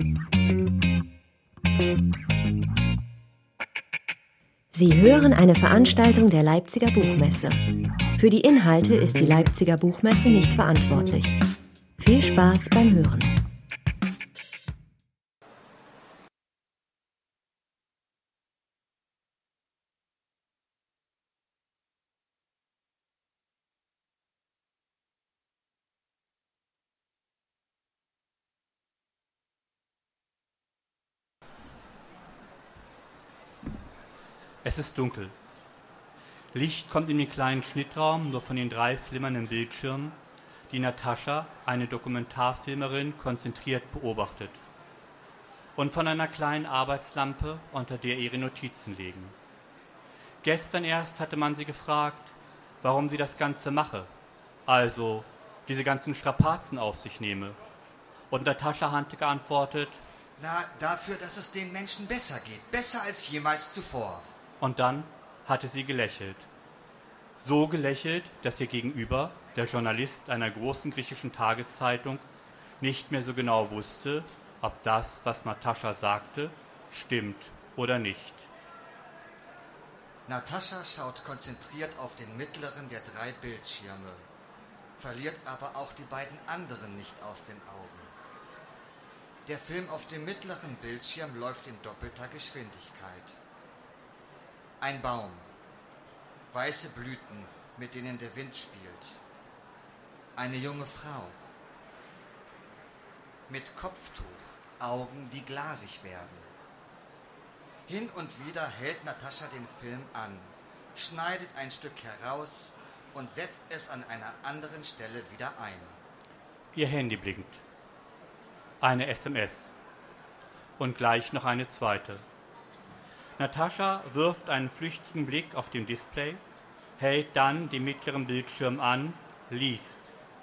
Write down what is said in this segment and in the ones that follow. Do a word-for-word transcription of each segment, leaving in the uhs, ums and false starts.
Sie hören eine Veranstaltung der Leipziger Buchmesse. Für die Inhalte ist die Leipziger Buchmesse nicht verantwortlich. Viel Spaß beim Hören. Es ist dunkel. Licht kommt in den kleinen Schnittraum nur von den drei flimmernden Bildschirmen, die Natascha, eine Dokumentarfilmerin, konzentriert beobachtet. Und von einer kleinen Arbeitslampe, unter der ihre Notizen liegen. Gestern erst hatte man sie gefragt, warum sie das Ganze mache, also diese ganzen Strapazen auf sich nehme. Und Natascha hatte geantwortet: Na, dafür, dass es den Menschen besser geht, besser als jemals zuvor. Und dann hatte sie gelächelt. So gelächelt, dass ihr Gegenüber, der Journalist einer großen griechischen Tageszeitung, nicht mehr so genau wusste, ob das, was Natascha sagte, stimmt oder nicht. Natascha schaut konzentriert auf den mittleren der drei Bildschirme, verliert aber auch die beiden anderen nicht aus den Augen. Der Film auf dem mittleren Bildschirm läuft in doppelter Geschwindigkeit. Ein Baum, weiße Blüten, mit denen der Wind spielt. Eine junge Frau mit Kopftuch, Augen, die glasig werden. Hin und wieder hält Natascha den Film an, schneidet ein Stück heraus und setzt es an einer anderen Stelle wieder ein. Ihr Handy blinkt. Eine S M S. Und gleich noch eine zweite. Natascha wirft einen flüchtigen Blick auf dem Display, hält dann den mittleren Bildschirm an, liest.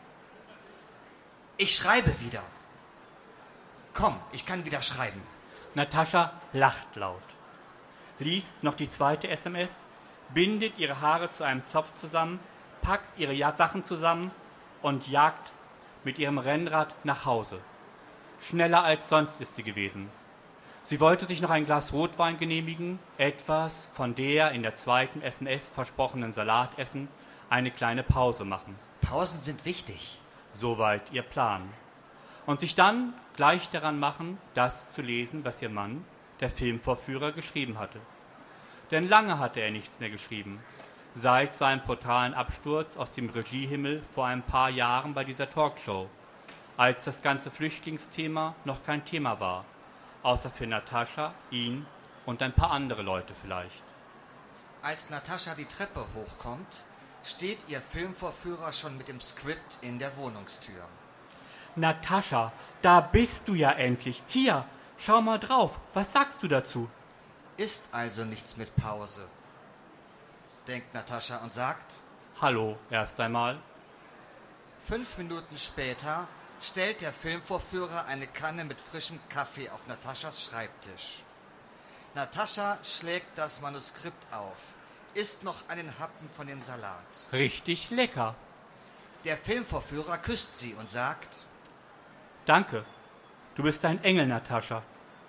Ich schreibe wieder. Komm, ich kann wieder schreiben. Natascha lacht laut, liest noch die zweite S M S, bindet ihre Haare zu einem Zopf zusammen, packt ihre Sachen zusammen und jagt mit ihrem Rennrad nach Hause. Schneller als sonst ist sie gewesen. Sie wollte sich noch ein Glas Rotwein genehmigen, etwas von der in der zweiten S M S versprochenen Salatessen, eine kleine Pause machen. Pausen sind wichtig. Soweit ihr Plan. Und sich dann gleich daran machen, das zu lesen, was ihr Mann, der Filmvorführer, geschrieben hatte. Denn lange hatte er nichts mehr geschrieben. Seit seinem brutalen Absturz aus dem Regiehimmel vor ein paar Jahren bei dieser Talkshow, als das ganze Flüchtlingsthema noch kein Thema war. Außer für Natascha, ihn und ein paar andere Leute vielleicht. Als Natascha die Treppe hochkommt, steht ihr Filmvorführer schon mit dem Skript in der Wohnungstür. Natascha, da bist du ja endlich. Hier, schau mal drauf. Was sagst du dazu? Ist also nichts mit Pause, denkt Natascha und sagt: Hallo, erst einmal. Fünf Minuten später stellt der Filmvorführer eine Kanne mit frischem Kaffee auf Nataschas Schreibtisch. Natascha schlägt das Manuskript auf, isst noch einen Happen von dem Salat. Richtig lecker. Der Filmvorführer küsst sie und sagt: Danke, du bist ein Engel, Natascha.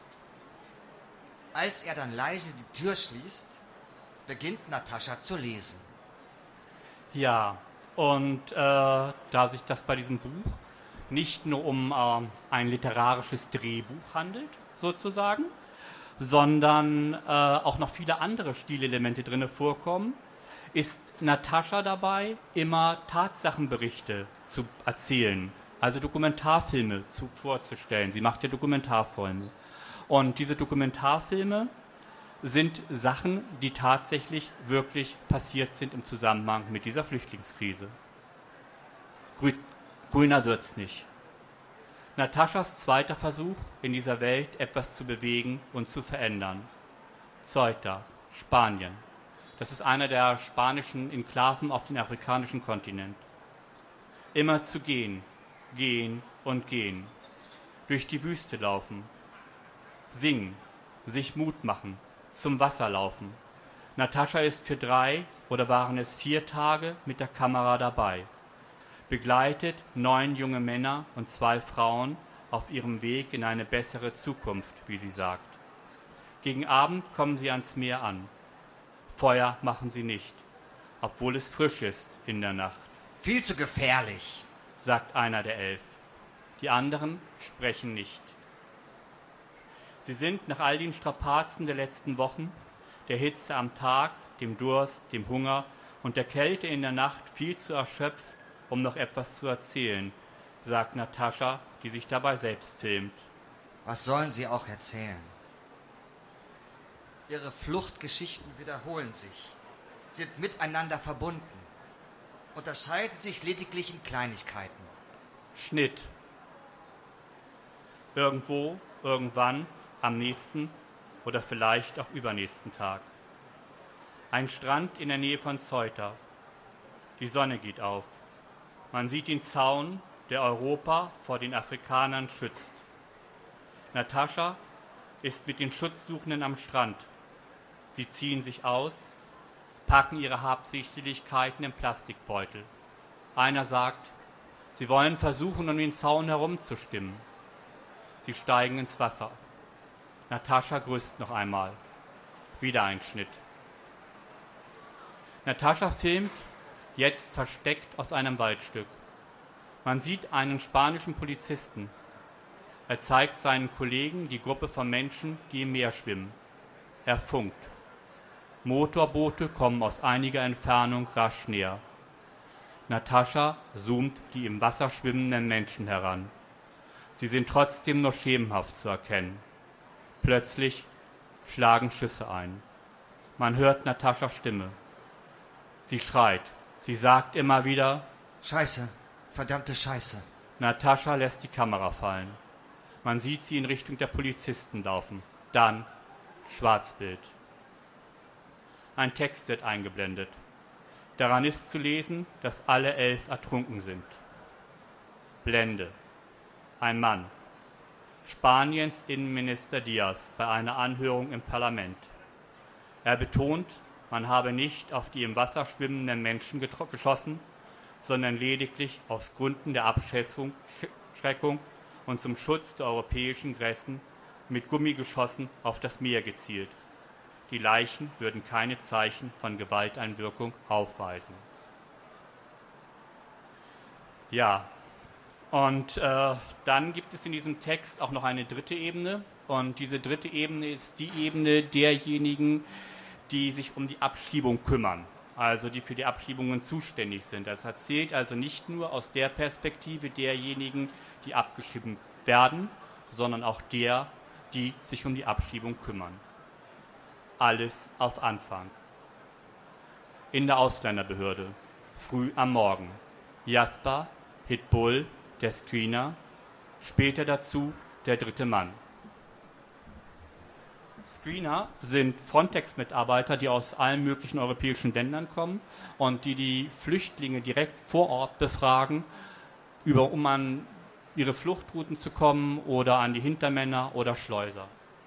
Als er dann leise die Tür schließt, beginnt Natascha zu lesen. Ja, und äh, da sich das bei diesem Buch nicht nur um äh, ein literarisches Drehbuch handelt, sozusagen, sondern äh, auch noch viele andere Stilelemente drin vorkommen, ist Natascha dabei, immer Tatsachenberichte zu erzählen, also Dokumentarfilme zu, vorzustellen. Sie macht ja Dokumentarfilme. Und diese Dokumentarfilme sind Sachen, die tatsächlich wirklich passiert sind im Zusammenhang mit dieser Flüchtlingskrise. Grü- Grüner wird's nicht. Nataschas zweiter Versuch, in dieser Welt etwas zu bewegen und zu verändern. Ceuta, Spanien. Das ist einer der spanischen Enklaven auf dem afrikanischen Kontinent. Immer zu gehen, gehen und gehen. Durch die Wüste laufen. Singen, sich Mut machen, zum Wasser laufen. Natascha ist für drei oder waren es vier Tage mit der Kamera dabei. Begleitet neun junge Männer und zwei Frauen auf ihrem Weg in eine bessere Zukunft, wie sie sagt. Gegen Abend kommen sie ans Meer an. Feuer machen sie nicht, obwohl es frisch ist in der Nacht. Viel zu gefährlich, sagt einer der elf. Die anderen sprechen nicht. Sie sind nach all den Strapazen der letzten Wochen, der Hitze am Tag, dem Durst, dem Hunger und der Kälte in der Nacht viel zu erschöpft, um noch etwas zu erzählen, sagt Natascha, die sich dabei selbst filmt. Was sollen sie auch erzählen? Ihre Fluchtgeschichten wiederholen sich, sind miteinander verbunden, unterscheiden sich lediglich in Kleinigkeiten. Schnitt. Irgendwo, irgendwann, am nächsten oder vielleicht auch übernächsten Tag. Ein Strand in der Nähe von Ceuta. Die Sonne geht auf. Man sieht den Zaun, der Europa vor den Afrikanern schützt. Natascha ist mit den Schutzsuchenden am Strand. Sie ziehen sich aus, packen ihre Habseligkeiten in Plastikbeutel. Einer sagt, sie wollen versuchen, um den Zaun herumzustimmen. Sie steigen ins Wasser. Natascha grüßt noch einmal. Wieder ein Schnitt. Natascha filmt, jetzt versteckt aus einem Waldstück. Man sieht einen spanischen Polizisten. Er zeigt seinen Kollegen die Gruppe von Menschen, die im Meer schwimmen. Er funkt. Motorboote kommen aus einiger Entfernung rasch näher. Natascha zoomt die im Wasser schwimmenden Menschen heran. Sie sind trotzdem nur schemenhaft zu erkennen. Plötzlich schlagen Schüsse ein. Man hört Nataschas Stimme. Sie schreit. Sie sagt immer wieder: Scheiße, verdammte Scheiße. Natascha lässt die Kamera fallen. Man sieht sie in Richtung der Polizisten laufen. Dann Schwarzbild. Ein Text wird eingeblendet. Daran ist zu lesen, dass alle elf ertrunken sind. Blende. Ein Mann. Spaniens Innenminister Diaz bei einer Anhörung im Parlament. Er betont, man habe nicht auf die im Wasser schwimmenden Menschen geschossen, sondern lediglich aus Gründen der Abschreckung und zum Schutz der europäischen Grenzen mit Gummigeschossen auf das Meer gezielt. Die Leichen würden keine Zeichen von Gewalteinwirkung aufweisen. Ja, und äh, dann gibt es in diesem Text auch noch eine dritte Ebene. Und diese dritte Ebene ist die Ebene derjenigen, die sich um die Abschiebung kümmern, also die für die Abschiebungen zuständig sind. Das erzählt also nicht nur aus der Perspektive derjenigen, die abgeschieden werden, sondern auch der, die sich um die Abschiebung kümmern. Alles auf Anfang. In der Ausländerbehörde, früh am Morgen. Jasper, Hitbull, der Screener, später dazu der dritte Mann. Screener sind Frontex-Mitarbeiter, die aus allen möglichen europäischen Ländern kommen und die die Flüchtlinge direkt vor Ort befragen, über, um an ihre Fluchtrouten zu kommen oder an die Hintermänner oder Schleuser.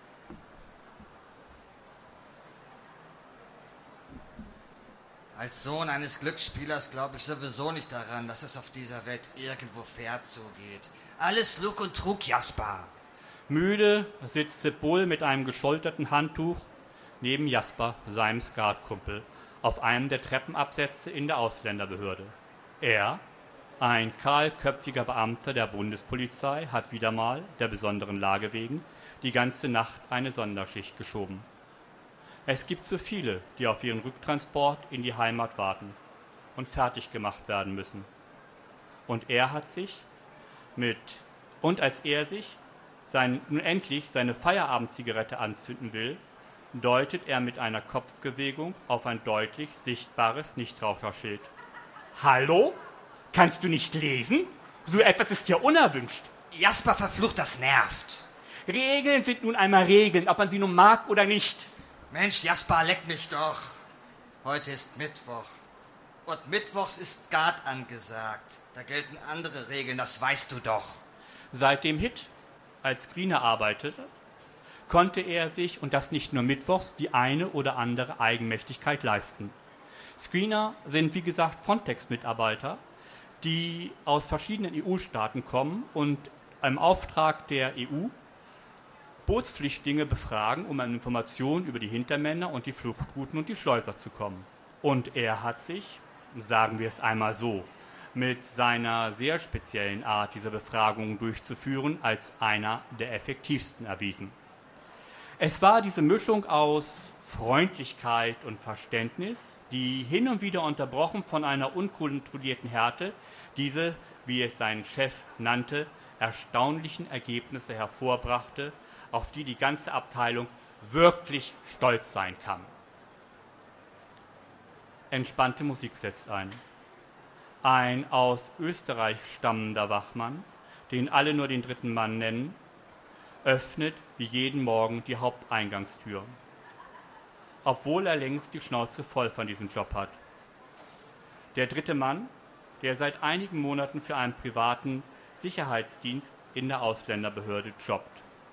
Als Sohn eines Glücksspielers glaube ich sowieso nicht daran, dass es auf dieser Welt irgendwo fair zugeht. Alles Lug und Trug, Jasper. Müde sitzt Bull mit einem geschulterten Handtuch neben Jasper, seinem Skatkumpel, auf einem der Treppenabsätze in der Ausländerbehörde. Er, ein kahlköpfiger Beamter der Bundespolizei, hat wieder mal, der besonderen Lage wegen, die ganze Nacht eine Sonderschicht geschoben. Es gibt so viele, die auf ihren Rücktransport in die Heimat warten und fertig gemacht werden müssen. Und er hat sich mit, und als er sich sein, nun endlich seine Feierabendzigarette anzünden will, deutet er mit einer Kopfbewegung auf ein deutlich sichtbares Nichtraucherschild. Hallo? Kannst du nicht lesen? So etwas ist hier unerwünscht. Jasper, verflucht, das nervt. Regeln sind nun einmal Regeln, ob man sie nun mag oder nicht. Mensch, Jasper, leck mich doch. Heute ist Mittwoch. Und mittwochs ist Skat angesagt. Da gelten andere Regeln, das weißt du doch. Seit dem Hit als Screener arbeitete, konnte er sich, und das nicht nur mittwochs, die eine oder andere Eigenmächtigkeit leisten. Screener sind, wie gesagt, Frontex-Mitarbeiter, die aus verschiedenen E U-Staaten kommen und im Auftrag der E U Bootsflüchtlinge befragen, um an Informationen über die Hintermänner und die Fluchtrouten und die Schleuser zu kommen. Und er hat sich, sagen wir es einmal so, mit seiner sehr speziellen Art, diese Befragungen durchzuführen, als einer der effektivsten erwiesen. Es war diese Mischung aus Freundlichkeit und Verständnis, die hin und wieder unterbrochen von einer unkontrollierten Härte, diese, wie es sein Chef nannte, erstaunlichen Ergebnisse hervorbrachte, auf die die ganze Abteilung wirklich stolz sein kann. Entspannte Musik setzt ein. Ein aus Österreich stammender Wachmann, den alle nur den dritten Mann nennen, öffnet wie jeden Morgen die Haupteingangstür, obwohl er längst die Schnauze voll von diesem Job hat. Der dritte Mann, der seit einigen Monaten für einen privaten Sicherheitsdienst in der Ausländerbehörde jobbt.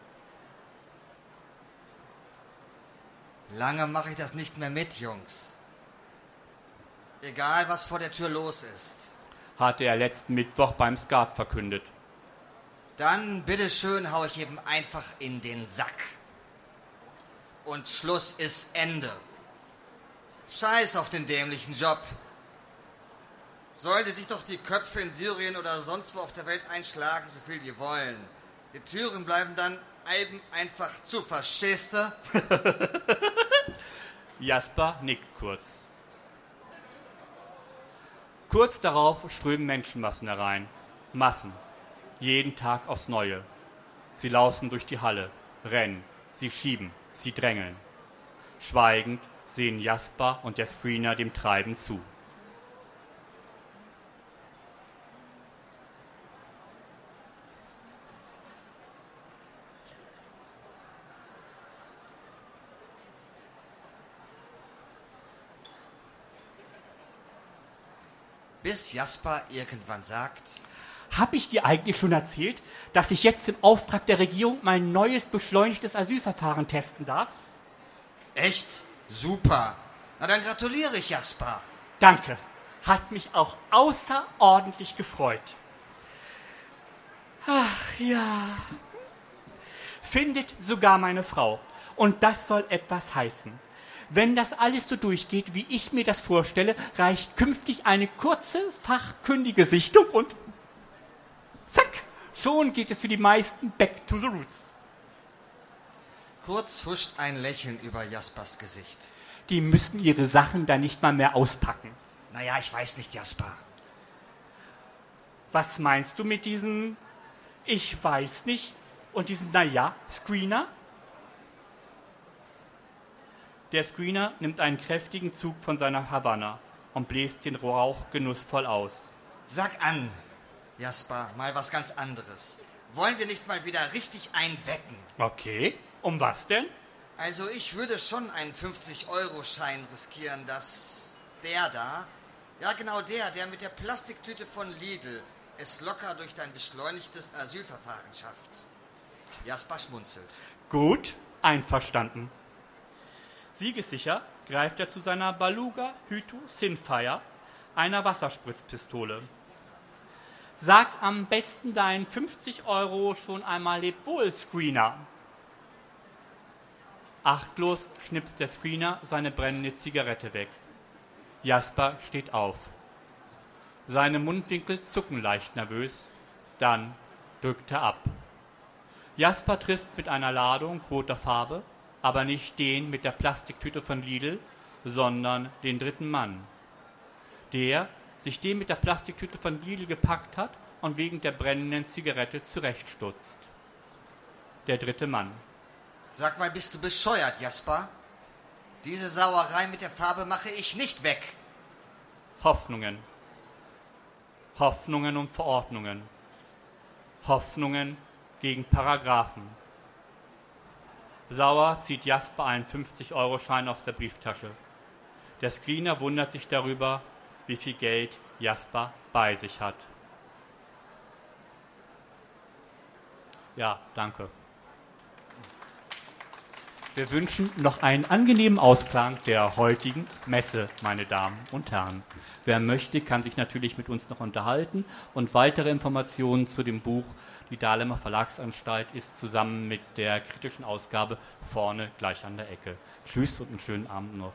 Lange mache ich das nicht mehr mit, Jungs. Egal, was vor der Tür los ist. Hatte er letzten Mittwoch beim Skat verkündet. Dann, bitteschön, hau ich eben einfach in den Sack. Und Schluss ist Ende. Scheiß auf den dämlichen Job. Sollte sich doch die Köpfe in Syrien oder sonst wo auf der Welt einschlagen, so viel die wollen. Die Türen bleiben dann eben einfach zu, verstehst du? Jasper nickt kurz. Kurz darauf strömen Menschenmassen herein. Massen. Jeden Tag aufs Neue. Sie laufen durch die Halle, rennen, sie schieben, sie drängeln. Schweigend sehen Jasper und der Screener dem Treiben zu. Bis Jasper irgendwann sagt: Hab ich dir eigentlich schon erzählt, dass ich jetzt im Auftrag der Regierung mein neues beschleunigtes Asylverfahren testen darf? Echt? Super. Na dann gratuliere ich, Jasper. Danke. Hat mich auch außerordentlich gefreut. Ach ja. Findet sogar meine Frau. Und das soll etwas heißen. Wenn das alles so durchgeht, wie ich mir das vorstelle, reicht künftig eine kurze, fachkundige Sichtung und zack, schon geht es für die meisten back to the roots. Kurz huscht ein Lächeln über Jaspers Gesicht. Die müssen ihre Sachen dann nicht mal mehr auspacken. Naja, ich weiß nicht, Jasper. Was meinst du mit diesem Ich weiß nicht und diesem Naja, Screener? Der Screener nimmt einen kräftigen Zug von seiner Havanna und bläst den Rauch genussvoll aus. Sag an, Jasper, mal was ganz anderes. Wollen wir nicht mal wieder richtig einwetten? Okay, um was denn? Also ich würde schon einen fünfzig-Euro-Schein riskieren, dass der da, ja genau der, der mit der Plastiktüte von Lidl, es locker durch dein beschleunigtes Asylverfahren schafft. Jasper schmunzelt. Gut, einverstanden. Siegessicher greift er zu seiner Beluga Hyto Sinfire, einer Wasserspritzpistole. Sag am besten deinen fünfzig Euro schon einmal Lebwohl, Screener. Achtlos schnipst der Screener seine brennende Zigarette weg. Jasper steht auf. Seine Mundwinkel zucken leicht nervös, dann drückt er ab. Jasper trifft mit einer Ladung roter Farbe, aber nicht den mit der Plastiktüte von Lidl, sondern den dritten Mann, der sich den mit der Plastiktüte von Lidl gepackt hat und wegen der brennenden Zigarette zurechtstutzt. Der dritte Mann. Sag mal, bist du bescheuert, Jasper? Diese Sauerei mit der Farbe mache ich nicht weg. Hoffnungen. Hoffnungen und Verordnungen. Hoffnungen gegen Paragraphen. Sauer zieht Jasper einen fünfzig-Euro-Schein aus der Brieftasche. Der Screener wundert sich darüber, wie viel Geld Jasper bei sich hat. Ja, danke. Wir wünschen noch einen angenehmen Ausklang der heutigen Messe, meine Damen und Herren. Wer möchte, kann sich natürlich mit uns noch unterhalten und weitere Informationen zu dem Buch Die Dahlemer Verlagsanstalt ist zusammen mit der kritischen Ausgabe vorne gleich an der Ecke. Tschüss und einen schönen Abend noch.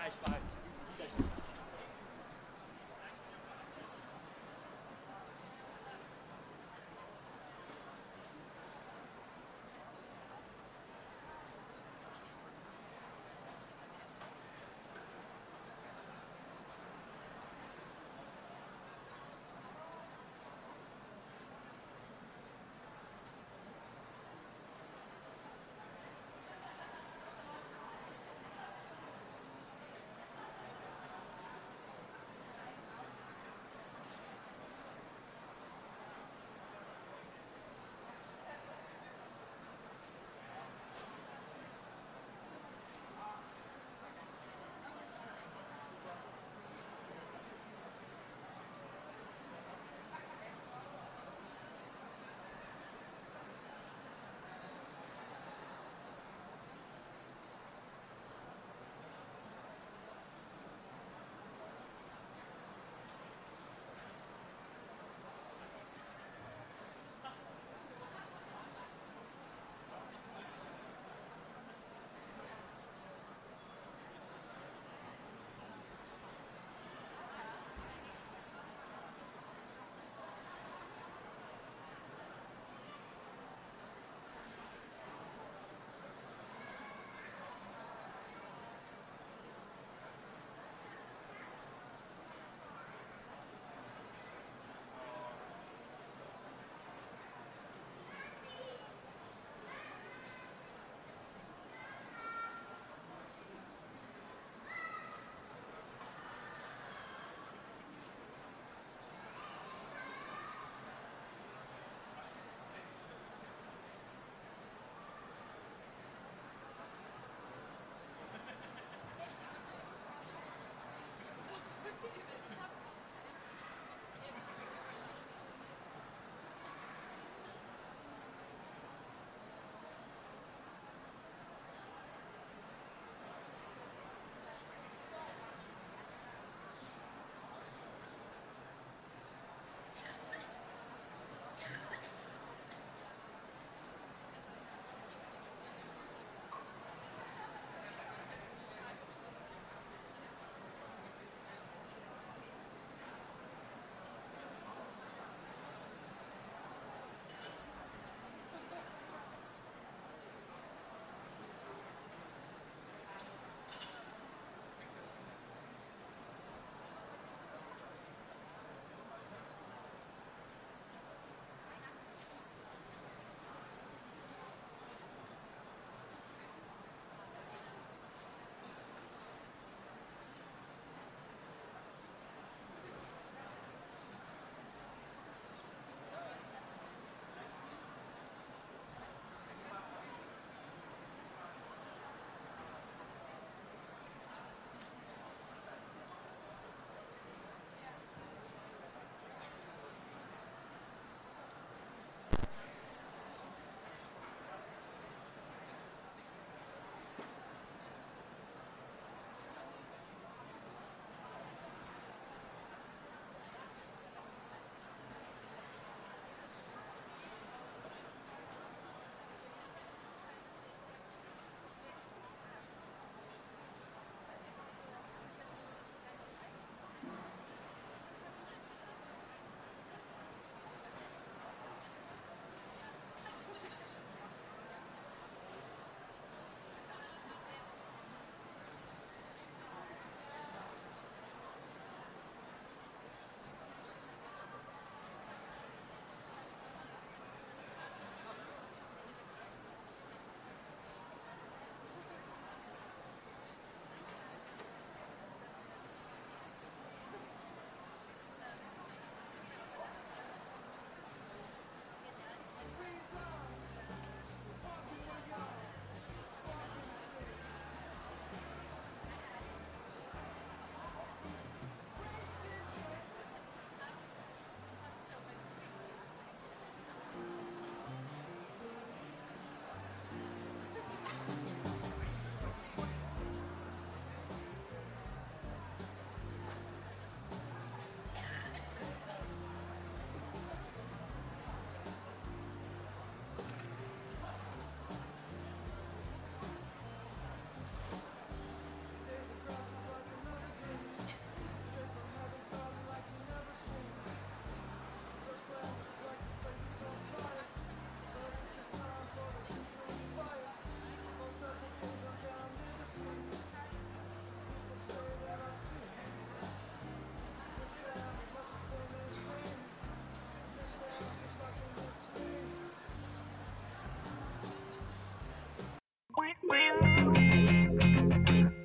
ich weiß.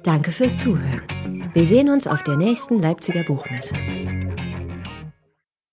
Danke fürs Zuhören. Wir sehen uns auf der nächsten Leipziger Buchmesse.